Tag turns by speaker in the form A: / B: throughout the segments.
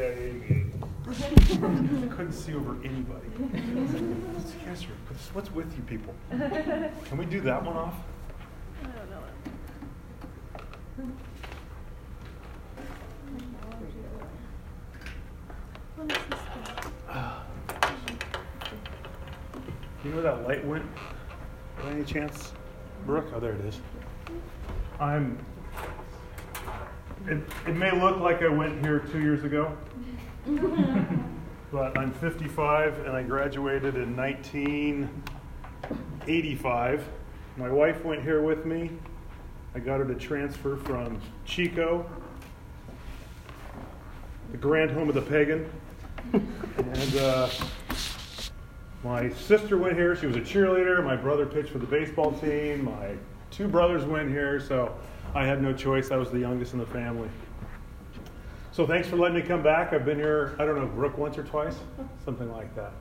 A: I couldn't see over anybody. It's cancer. What's with you people? Can we do that one off?
B: I don't know. What is this thing?
A: You know where that light went? By any chance? Brooke? Oh, there it is. It may look like I went here 2 years ago, but I'm 55 and I graduated in 1985. My wife went here with me. I got her to transfer from Chico, the grand home of the pagan. And my sister went here. She was a cheerleader. My brother pitched for the baseball team. My two brothers went here, so I had no choice. I was the youngest in the family. So thanks for letting me come back. I've been here, I don't know, Brooke, once or twice? Something like that.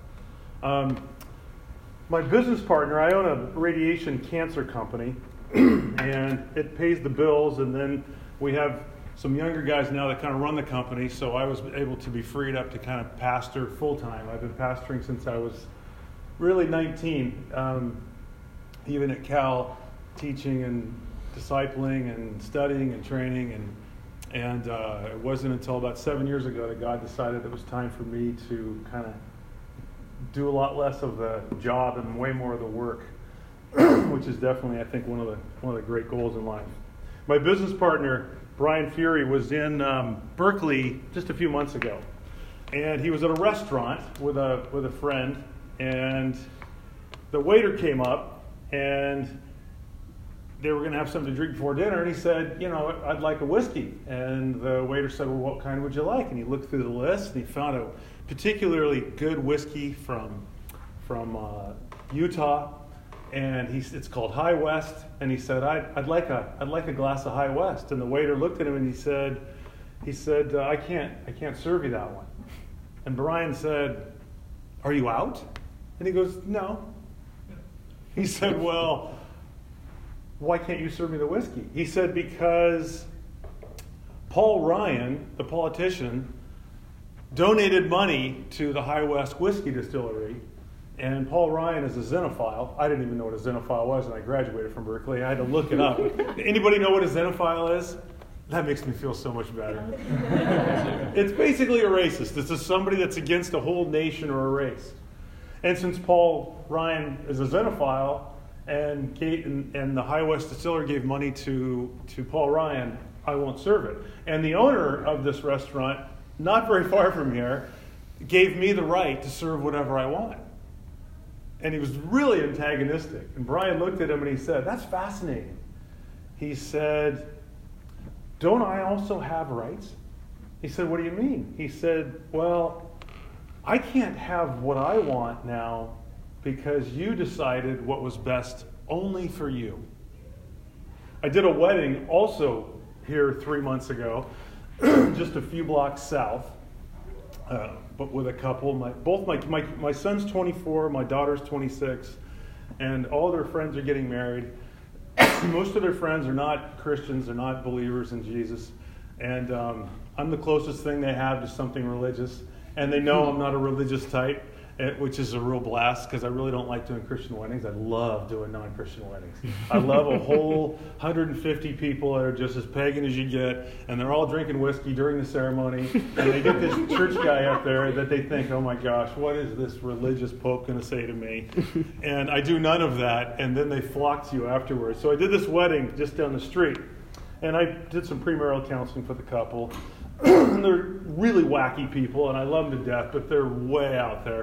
A: My business partner, I own a radiation cancer company, and it pays the bills, and then we have some younger guys now that kind of run the company, so I was able to be freed up to kind of pastor full-time. I've been pastoring since I was really 19, even at Cal, teaching and discipling and studying and training, and it wasn't until about 7 years ago that God decided it was time for me to kind of do a lot less of the job and way more of the work, which is definitely, I think, one of the great goals in life. My business partner, Brian Fury, was in Berkeley just a few months ago, and he was at a restaurant with a friend, and the waiter came up, and they were going to have something to drink before dinner, and he said, I'd like a whiskey. And the waiter said, well, what kind would you like? And he looked through the list, and he found a particularly good whiskey from Utah, and it's called High West. And he said, I'd like a glass of High West. And the waiter looked at him, and he said, I can't serve you that one. And Brian said, are you out? And he goes, no. He said, well, why can't you serve me the whiskey? He said, because Paul Ryan, the politician, donated money to the High West Whiskey Distillery, and Paul Ryan is a xenophile. I didn't even know what a xenophile was when I graduated from Berkeley. I had to look it up. Anybody know what a xenophile is? That makes me feel so much better. It's basically a racist. It's just somebody that's against a whole nation or a race. And since Paul Ryan is a xenophile, and the High West Distiller gave money to Paul Ryan, I won't serve it. And the owner of this restaurant, not very far from here, gave me the right to serve whatever I want. And he was really antagonistic. And Brian looked at him and he said, that's fascinating. He said, don't I also have rights? He said, what do you mean? He said, well, I can't have what I want now because you decided what was best only for you. I did a wedding also here 3 months ago, just a few blocks south, but with a couple. My son's 24, my daughter's 26, and all their friends are getting married. Most of their friends are not Christians, they're not believers in Jesus, and I'm the closest thing they have to something religious, and they know I'm not a religious type, which is a real blast because I really don't like doing Christian weddings. I love doing non-Christian weddings. I love a whole 150 people that are just as pagan as you get, and they're all drinking whiskey during the ceremony, and they get this church guy up there that they think, oh my gosh, what is this religious pope going to say to me? And I do none of that, and then they flock to you afterwards. So I did this wedding just down the street, and I did some premarital counseling for the couple. And they're really wacky people, and I love them to death, but they're way out there.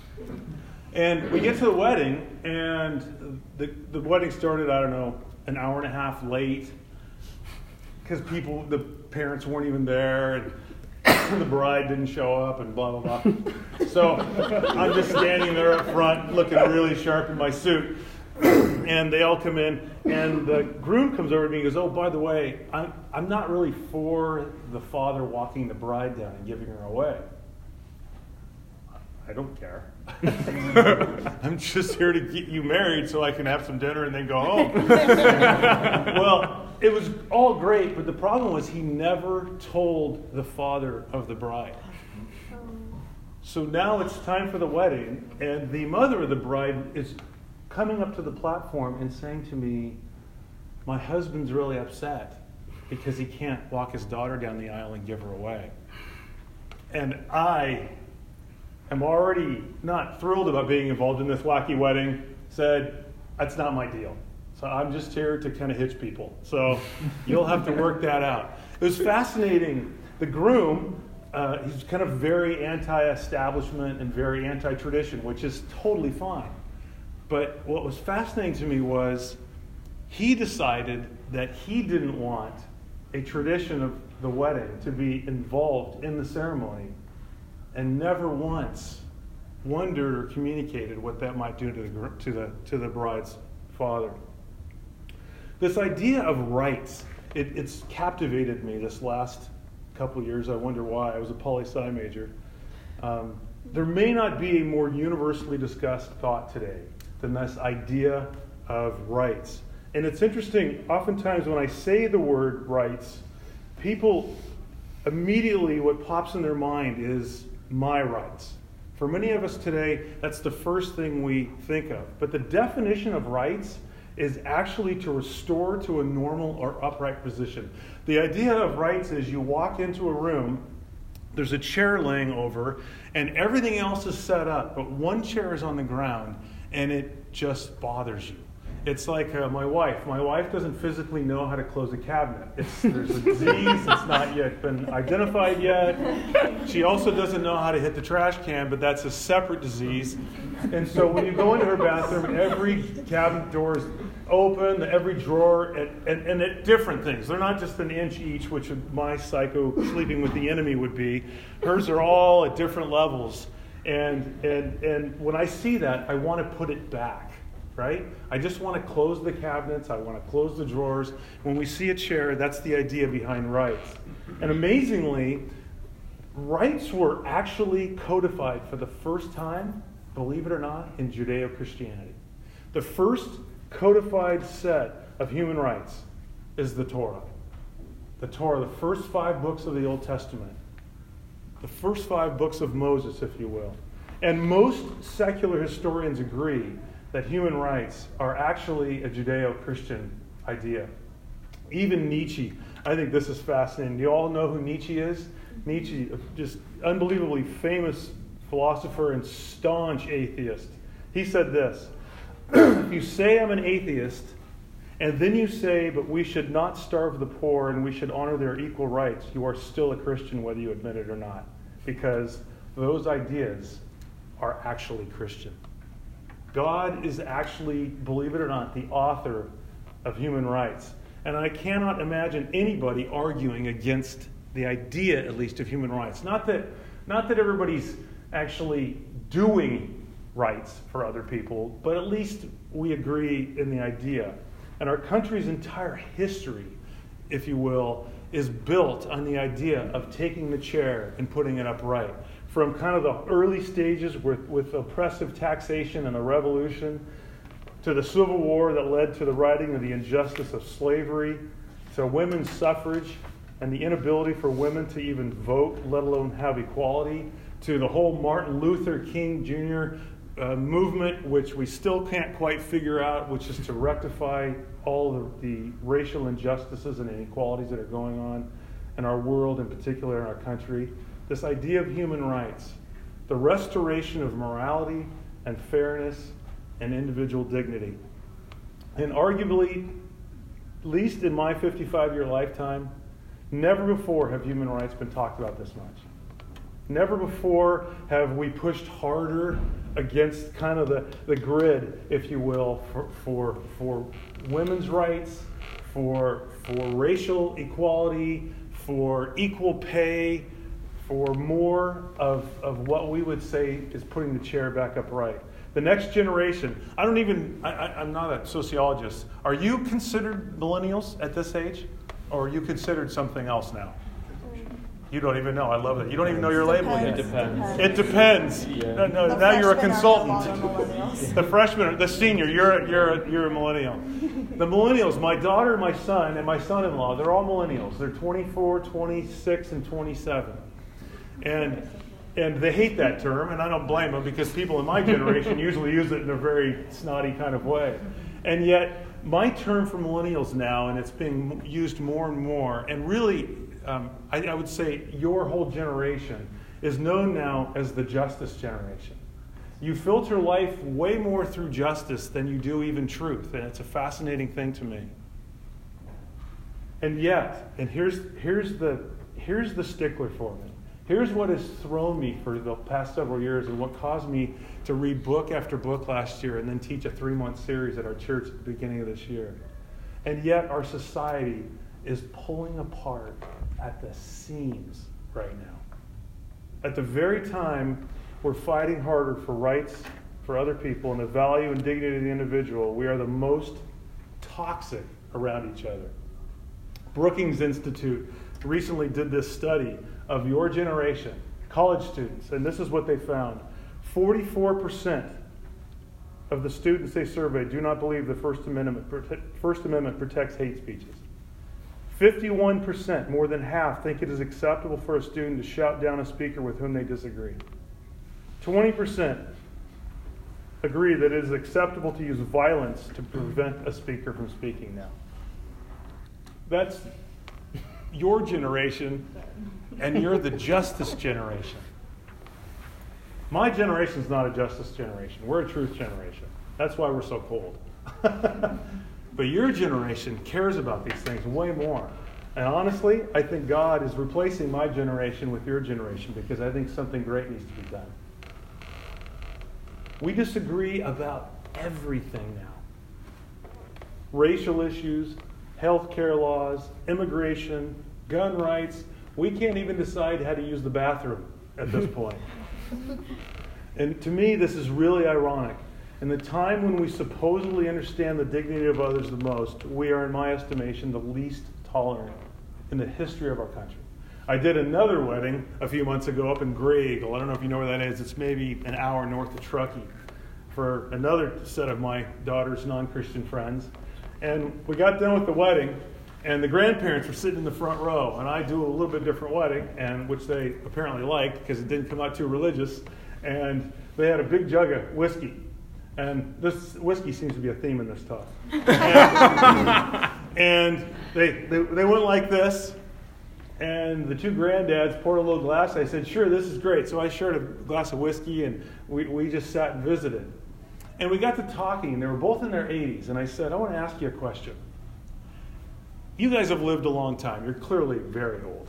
A: And we get to the wedding, and the wedding started, I don't know, an hour and a half late because the parents weren't even there, and the bride didn't show up, and blah, blah, blah. So I'm just standing there up front looking really sharp in my suit, and they all come in, and the groom comes over to me and goes, oh, by the way, I'm not really for the father walking the bride down and giving her away. I don't care. I'm just here to get you married so I can have some dinner and then go home. Well, it was all great, but the problem was he never told the father of the bride. So now it's time for the wedding, and the mother of the bride is coming up to the platform and saying to me, my husband's really upset because he can't walk his daughter down the aisle and give her away. And I am already not thrilled about being involved in this wacky wedding, said, that's not my deal. So I'm just here to kind of hitch people. So you'll have to work that out. It was fascinating. The groom, he's kind of very anti-establishment and very anti-tradition, which is totally fine. But what was fascinating to me was he decided that he didn't want a tradition of the wedding to be involved in the ceremony, and never once wondered or communicated what that might do to the bride's father. This idea of rights, it's captivated me this last couple of years. I wonder why. I was a poli-sci major. There may not be a more universally discussed thought today than this idea of rights. And it's interesting, oftentimes when I say the word rights, people immediately, what pops in their mind is my rights. For many of us today, that's the first thing we think of. But the definition of rights is actually to restore to a normal or upright position. The idea of rights is you walk into a room, there's a chair laying over, and everything else is set up, but one chair is on the ground, and it just bothers you. It's like my wife. My wife doesn't physically know how to close a cabinet. There's a disease. It's not yet been identified yet. She also doesn't know how to hit the trash can, but that's a separate disease. And so when you go into her bathroom, every cabinet door is open, every drawer, and at different things. They're not just an inch each, which my psycho sleeping with the enemy would be. Hers are all at different levels. And when I see that, I want to put it back. Right? I just want to close the cabinets. I want to close the drawers. When we see a chair, that's the idea behind rights. And amazingly, rights were actually codified for the first time, believe it or not, in Judeo-Christianity. The first codified set of human rights is the Torah. The Torah, the first 5 books of the Old Testament. The first 5 books of Moses, if you will. And most secular historians agree that human rights are actually a Judeo-Christian idea. Even Nietzsche, I think this is fascinating. Do you all know who Nietzsche is? Nietzsche, just unbelievably famous philosopher and staunch atheist. He said this, if you say I'm an atheist, and then you say, but we should not starve the poor and we should honor their equal rights, you are still a Christian whether you admit it or not. Because those ideas are actually Christian. God is actually, believe it or not, the author of human rights. And I cannot imagine anybody arguing against the idea, at least, of human rights. Not that everybody's actually doing rights for other people, but at least we agree in the idea. And our country's entire history, if you will, is built on the idea of taking the chair and putting it upright. From kind of the early stages with oppressive taxation and the revolution, to the Civil War that led to the righting of the injustice of slavery, to women's suffrage and the inability for women to even vote, let alone have equality, to the whole Martin Luther King Jr. Movement, which we still can't quite figure out, which is to rectify all of the racial injustices and inequalities that are going on in our world, in particular in our country. This idea of human rights, the restoration of morality and fairness and individual dignity. And arguably, at least in my 55-year lifetime, never before have human rights been talked about this much. Never before have we pushed harder against kind of the grid, if you will, for women's rights, for racial equality, for equal pay, for more of what we would say is putting the chair back upright. The next generation, I'm not a sociologist. Are you considered millennials at this age? Or are you considered something else now? You don't even know. I love that. You don't even know your label yet.
C: It depends.
A: It depends.
C: Yeah.
A: No,
D: The
A: now you're a
D: freshmen
A: consultant.
D: are no longer millennials.
A: The freshman, the senior, you're a millennial. The millennials, my daughter, my son, and my son-in-law, they're all millennials. They're 24, 26, and 27. And they hate that term, and I don't blame them because people in my generation usually use it in a very snotty kind of way. And yet, my term for millennials now, and it's being used more and more, and really, I would say your whole generation is known now as the justice generation. You filter life way more through justice than you do even truth, and it's a fascinating thing to me. And yet, and here's the stickler for me. Here's what has thrown me for the past several years and what caused me to read book after book last year and then teach a 3-month series at our church at the beginning of this year. And yet our society is pulling apart at the seams right now. At the very time we're fighting harder for rights for other people and the value and dignity of the individual, we are the most toxic around each other. Brookings Institute recently did this study of your generation, college students, and this is what they found. 44% of the students they surveyed do not believe the First Amendment protects hate speeches. 51%, more than half, think it is acceptable for a student to shout down a speaker with whom they disagree. 20% agree that it is acceptable to use violence to prevent a speaker from speaking now. That's your generation, and you're the justice generation. My generation's not a justice generation. We're a truth generation. That's why we're so cold. But your generation cares about these things way more. And honestly, I think God is replacing my generation with your generation because I think something great needs to be done. We disagree about everything now. Racial issues, healthcare laws, immigration, gun rights. We can't even decide how to use the bathroom at this point. And to me, this is really ironic. In the time when we supposedly understand the dignity of others the most, we are, in my estimation, the least tolerant in the history of our country. I did another wedding a few months ago up in Gray Eagle. I don't know if you know where that is. It's maybe an hour north of Truckee for another set of my daughter's non-Christian friends. And we got done with the wedding, and the grandparents were sitting in the front row, and I do a little bit different wedding, and which they apparently liked because it didn't come out too religious. And they had a big jug of whiskey. And this whiskey seems to be a theme in this talk. And they went like this, and the two granddads poured a little glass. I said, sure, this is great. So I shared a glass of whiskey, and we just sat and visited. And we got to talking, and they were both in their 80s. And I said, I want to ask you a question. You guys have lived a long time. You're clearly very old.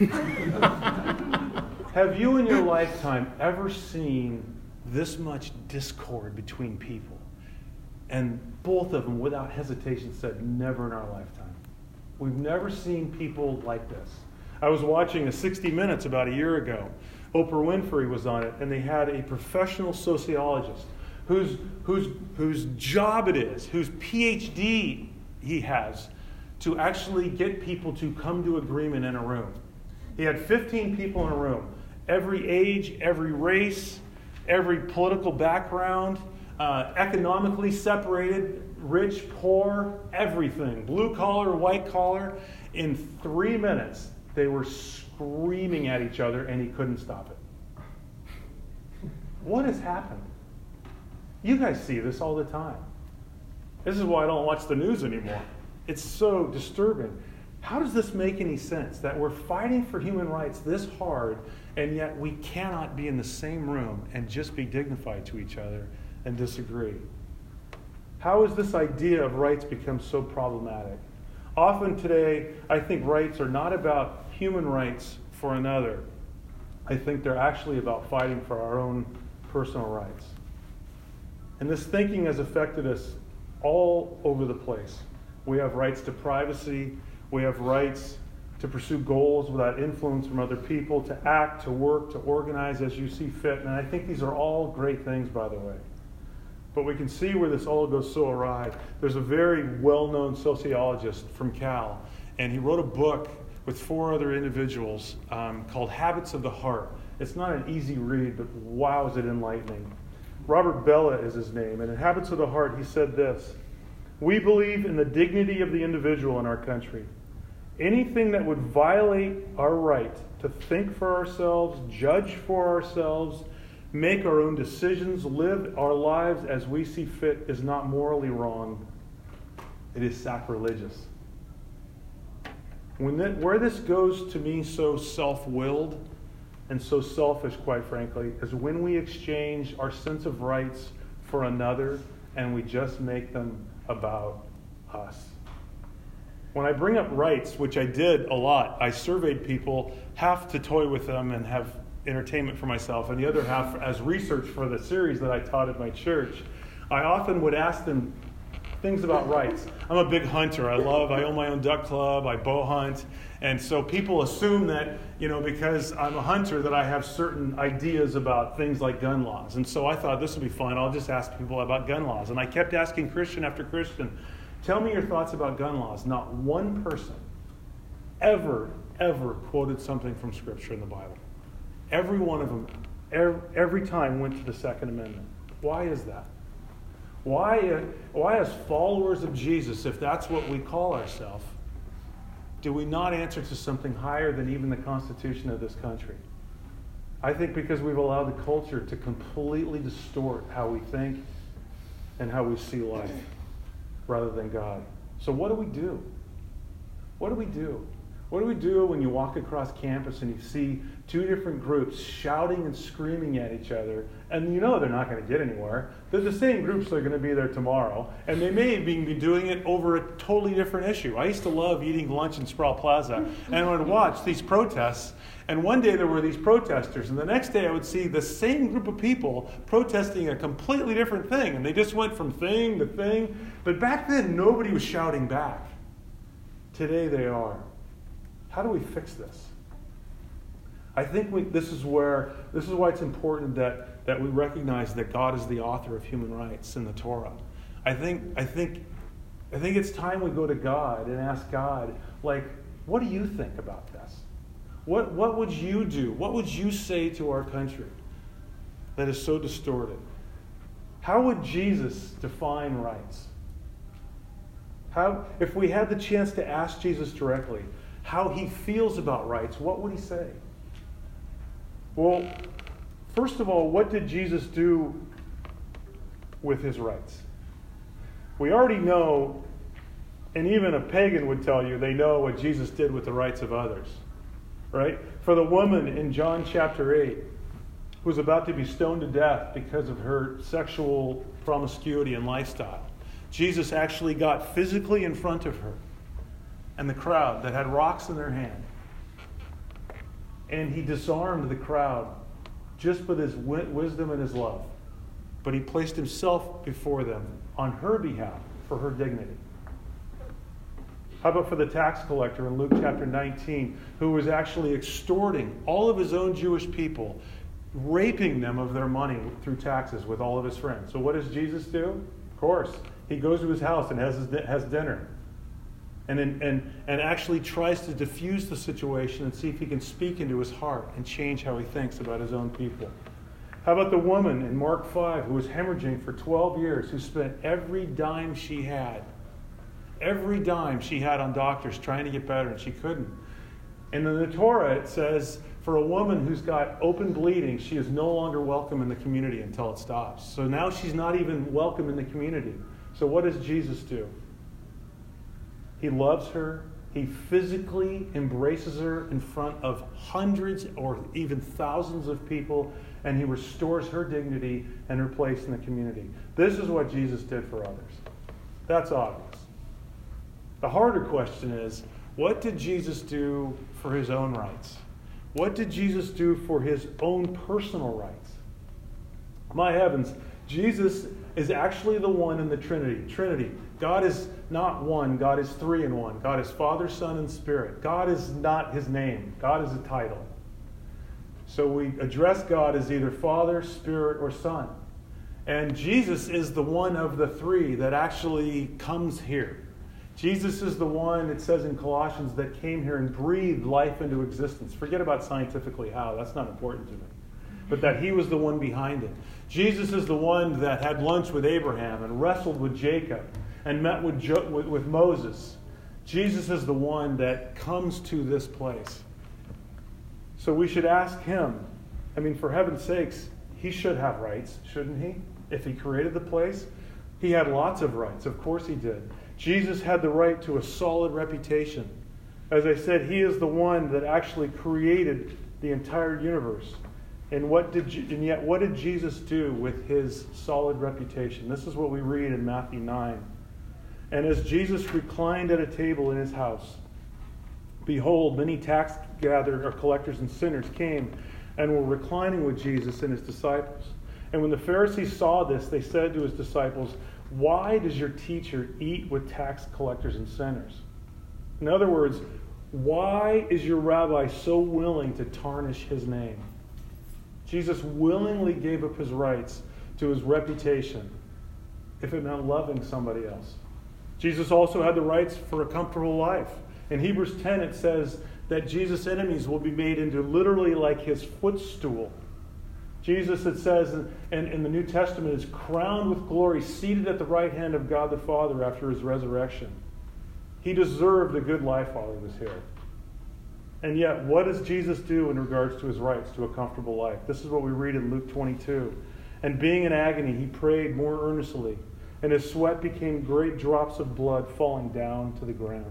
A: Have you in your lifetime ever seen this much discord between people? And both of them, without hesitation, said, never in our lifetime. We've never seen people like this. I was watching a 60 Minutes about a year ago. Oprah Winfrey was on it, and they had a professional sociologist whose job it is, whose PhD he has, to actually get people to come to agreement in a room. He had 15 people in a room, every age, every race, every political background, economically separated, rich, poor, everything, blue collar, white collar. In 3 minutes, they were screaming at each other, and he couldn't stop it. What has happened? You guys see this all the time. This is why I don't watch the news anymore. It's so disturbing. How does this make any sense that we're fighting for human rights this hard, and yet we cannot be in the same room and just be dignified to each other and disagree? How has this idea of rights become so problematic? Often today, I think rights are not about human rights for another. I think they're actually about fighting for our own personal rights. And this thinking has affected us all over the place. We have rights to privacy. We have rights to pursue goals without influence from other people, to act, to work, to organize as you see fit. And I think these are all great things, by the way. But we can see where this all goes so awry. There's a very well-known sociologist from Cal, and he wrote a book with 4 other individuals called Habits of the Heart. It's not an easy read, but wow, is it enlightening. Robert Bella is his name, and in Habits of the Heart, he said this: "We believe in the dignity of the individual in our country. Anything that would violate our right to think for ourselves, judge for ourselves, make our own decisions, live our lives as we see fit is not morally wrong. It is sacrilegious." Where this goes to me so self-willed and so selfish, quite frankly, is when we exchange our sense of rights for another and we just make them about us. When I bring up rights, which I did a lot, I surveyed people, half to toy with them and have entertainment for myself, and the other half as research for the series that I taught at my church. I often would ask them things about rights. I'm a big hunter. I own my own duck club. I bow hunt. And so people assume that, because I'm a hunter, that I have certain ideas about things like gun laws. And so I thought this would be fun. I'll just ask people about gun laws. And I kept asking Christian after Christian, tell me your thoughts about gun laws. Not one person ever quoted something from Scripture in the Bible. Every one of them, every time went to the Second Amendment. Why is that? Why as followers of Jesus, if that's what we call ourselves, do we not answer to something higher than even the Constitution of this country? I think because we've allowed the culture to completely distort how we think and how we see life rather than God. So what do we do? What do we do? What do we do when you walk across campus and you see 2 different groups shouting and screaming at each other, and they're not going to get anywhere? They're the same groups that are going to be there tomorrow, and they may be doing it over a totally different issue. I used to love eating lunch in Sproul Plaza, and I would watch these protests, and one day there were these protesters, and the next day I would see the same group of people protesting a completely different thing, and they just went from thing to thing. But back then, nobody was shouting back. Today they are. How do we fix this? I think this is why it's important that we recognize that God is the author of human rights in the Torah. I think it's time we go to God and ask God, what do you think about this? What would you do? What would you say to our country that is so distorted? How would Jesus define rights? If we had the chance to ask Jesus directly how he feels about rights, what would he say? Well, first of all, what did Jesus do with his rights? We already know, and even a pagan would tell you, they know what Jesus did with the rights of others. Right? For the woman in John chapter 8, who was about to be stoned to death because of her sexual promiscuity and lifestyle, Jesus actually got physically in front of her and the crowd that had rocks in their hand. And he disarmed the crowd just with his wisdom and his love. But he placed himself before them on her behalf for her dignity. How about for the tax collector in Luke chapter 19, who was actually extorting all of his own Jewish people, raping them of their money through taxes with all of his friends? So what does Jesus do? Of course, he goes to his house and has dinner. And actually tries to diffuse the situation and see if he can speak into his heart and change how he thinks about his own people. How about the woman in Mark 5 who was hemorrhaging for 12 years, who spent every dime she had on doctors trying to get better, and she couldn't. And in the Torah it says, for a woman who's got open bleeding, she is no longer welcome in the community until it stops. So now she's not even welcome in the community. So what does Jesus do? He loves her. He physically embraces her in front of hundreds or even thousands of people, and he restores her dignity and her place in the community. This is what Jesus did for others. That's obvious. The harder question is, what did Jesus do for his own rights? What did Jesus do for his own personal rights? My heavens, Jesus is actually the one in the Trinity. God is not one. God is 3 in 1. God is Father, Son, and Spirit. God is not his name. God is a title. So we address God as either Father, Spirit, or Son. And Jesus is the one of the 3 that actually comes here. Jesus is the one, it says in Colossians, that came here and breathed life into existence. Forget about scientifically how. That's not important to me. But that he was the one behind it. Jesus is the one that had lunch with Abraham and wrestled with Jacob and met with Moses. Jesus is the one that comes to this place. So we should ask him. I mean, for heaven's sakes, he should have rights, shouldn't he? If he created the place, he had lots of rights. Of course he did. Jesus had the right to a solid reputation. As I said, he is the one that actually created the entire universe. And yet, what did Jesus do with his solid reputation? This is what we read in Matthew 9. And as Jesus reclined at a table in his house, behold, many tax collectors and sinners came and were reclining with Jesus and his disciples. And when the Pharisees saw this, they said to his disciples, "Why does your teacher eat with tax collectors and sinners?" In other words, why is your rabbi so willing to tarnish his name? Jesus willingly gave up his rights to his reputation if it meant loving somebody else. Jesus also had the rights for a comfortable life. In Hebrews 10 it says that Jesus' enemies will be made into literally like his footstool. Jesus, it says in the New Testament, is crowned with glory, seated at the right hand of God the Father after his resurrection. He deserved a good life while he was here. And yet, what does Jesus do in regards to his rights to a comfortable life? This is what we read in Luke 22. And being in agony, he prayed more earnestly, and his sweat became great drops of blood falling down to the ground.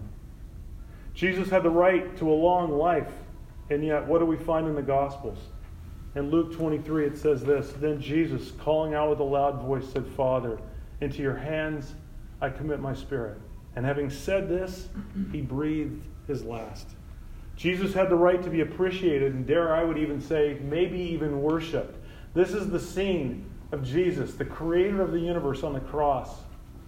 A: Jesus had the right to a long life, and yet, what do we find in the Gospels? In Luke 23, it says this, "Then Jesus, calling out with a loud voice, said, 'Father, into your hands I commit my spirit.' And having said this, he breathed his last." Jesus had the right to be appreciated, and dare I would even say, maybe even worshipped. This is the scene of Jesus, the creator of the universe, on the cross.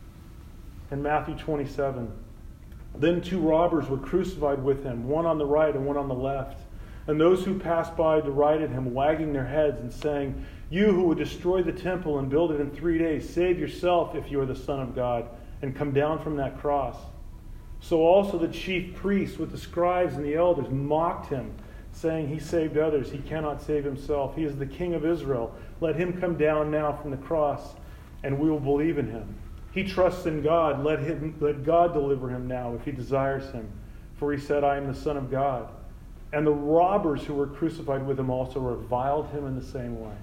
A: In Matthew 27, "Then two robbers were crucified with him, one on the right and one on the left. And those who passed by derided him, wagging their heads and saying, 'You who would destroy the temple and build it in 3 days, save yourself if you are the Son of God, and come down from that cross.' So also the chief priests with the scribes and the elders mocked him, saying, 'He saved others, he cannot save himself. He is the King of Israel. Let him come down now from the cross, and we will believe in him. He trusts in God. Let God deliver him now if he desires him. For he said, I am the Son of God.' And the robbers who were crucified with him also reviled him in the same way."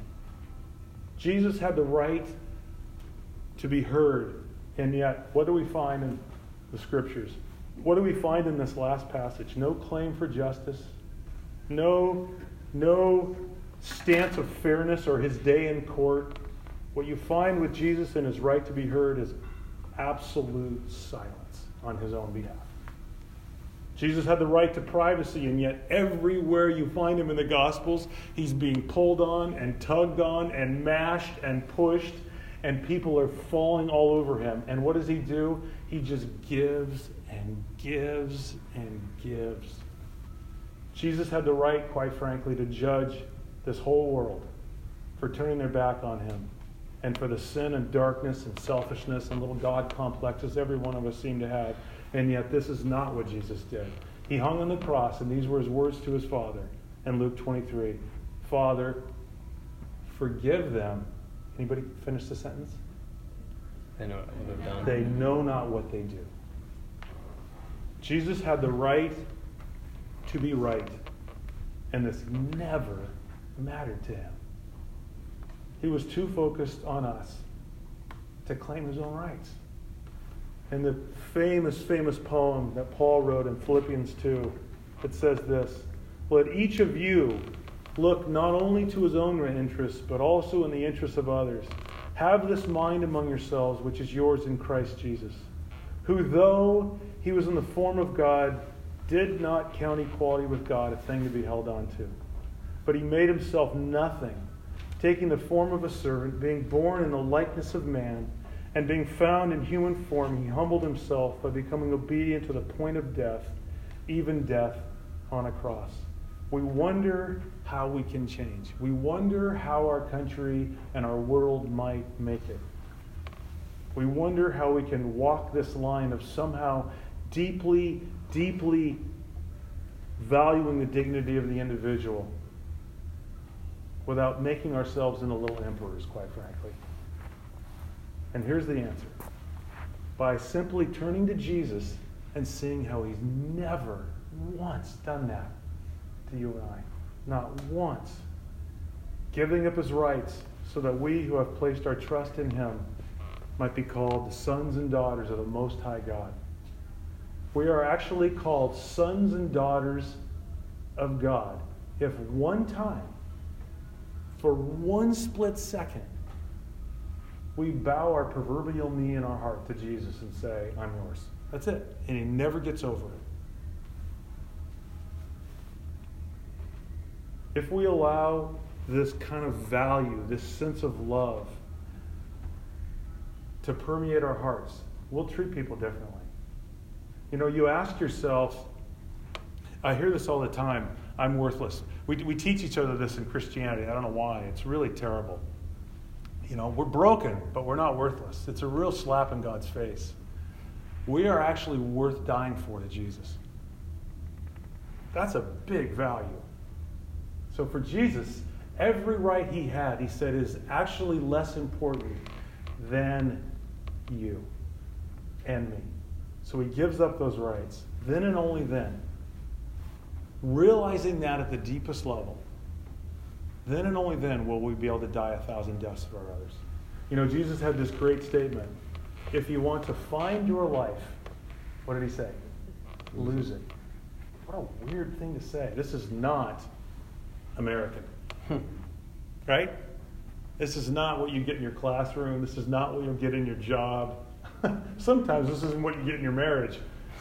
A: Jesus had the right to be heard. And yet, what do we find in the Scriptures? What do we find in this last passage? No claim for justice. No stance of fairness or his day in court. What you find with Jesus and his right to be heard is absolute silence on his own behalf. Jesus had the right to privacy, and yet everywhere you find him in the Gospels, he's being pulled on and tugged on and mashed and pushed, and people are falling all over him. And what does he do? He just gives and gives and gives. Jesus had the right, quite frankly, to judge this whole world for turning their back on him and for the sin and darkness and selfishness and little God complexes every one of us seem to have. And yet this is not what Jesus did. He hung on the cross, and these were his words to his Father in Luke 23. "Father, forgive them." Anybody finish the sentence?
C: They know what they've done.
A: They know not what they do. Jesus had the right to be right, and this never mattered to him. He was too focused on us to claim his own rights. In the famous poem that Paul wrote in Philippians 2, it says this, "Let each of you look not only to his own interests, but also in the interests of others. Have this mind among yourselves, which is yours in Christ Jesus, who though he was in the form of God, did not count equality with God a thing to be held on to. But he made himself nothing, taking the form of a servant, being born in the likeness of man, and being found in human form, he humbled himself by becoming obedient to the point of death, even death on a cross." We wonder how we can change. We wonder how our country and our world might make it. We wonder how we can walk this line of somehow deeply, deeply valuing the dignity of the individual without making ourselves into little emperors, quite frankly. And here's the answer. By simply turning to Jesus and seeing how he's never once done that to you and I. Not once. Giving up his rights so that we who have placed our trust in him might be called the sons and daughters of the Most High God. We are actually called sons and daughters of God if one time, for one split second, we bow our proverbial knee in our heart to Jesus and say, I'm yours. That's it. And he never gets over it. If we allow this kind of value, this sense of love to permeate our hearts, we'll treat people differently. You know, you ask yourself, I hear this all the time, I'm worthless. We teach each other this in Christianity. I don't know why. It's really terrible. You know, we're broken, but we're not worthless. It's a real slap in God's face. We are actually worth dying for to Jesus. That's a big value. So for Jesus, every right he had, he said, is actually less important than you and me. So he gives up those rights. Then and only then, realizing that at the deepest level, then and only then will we be able to die 1,000 deaths for others. You know, Jesus had this great statement. If you want to find your life, what did he say? Lose it. What a weird thing to say. This is not American. Right? This is not what you get in your classroom. This is not what you'll get in your job. Sometimes this isn't what you get in your marriage.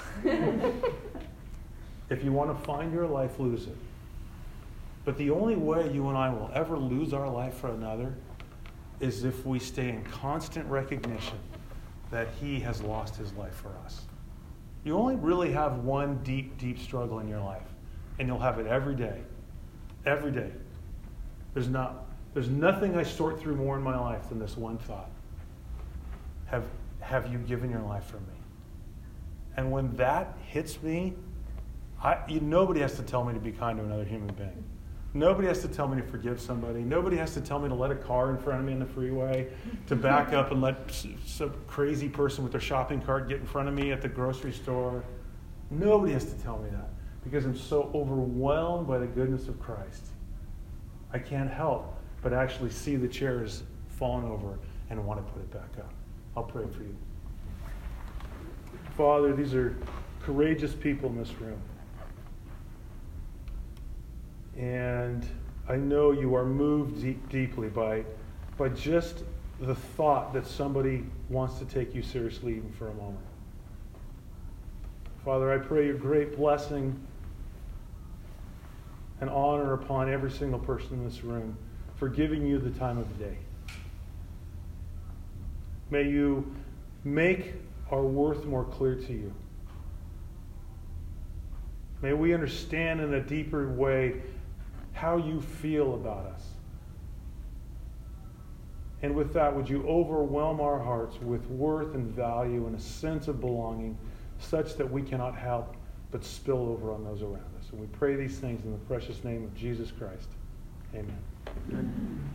A: If you want to find your life, lose it. But the only way you and I will ever lose our life for another is if we stay in constant recognition that he has lost his life for us. You only really have one deep, deep struggle in your life, and you'll have it every day. Every day. There's nothing I sort through more in my life than this one thought. Have you given your life for me? And when that hits me, nobody has to tell me to be kind to another human being. Nobody has to tell me to forgive somebody. Nobody has to tell me to let a car in front of me in the freeway, to back up and let some crazy person with their shopping cart get in front of me at the grocery store. Nobody has to tell me that because I'm so overwhelmed by the goodness of Christ. I can't help but actually see the chairs falling over and want to put it back up. I'll pray for you. Father, these are courageous people in this room. And I know you are moved deeply by just the thought that somebody wants to take you seriously even for a moment. Father, I pray your great blessing and honor upon every single person in this room for giving you the time of the day. May you make our worth more clear to you. May we understand in a deeper way how you feel about us. And with that, would you overwhelm our hearts with worth and value and a sense of belonging such that we cannot help but spill over on those around us. And we pray these things in the precious name of Jesus Christ. Amen.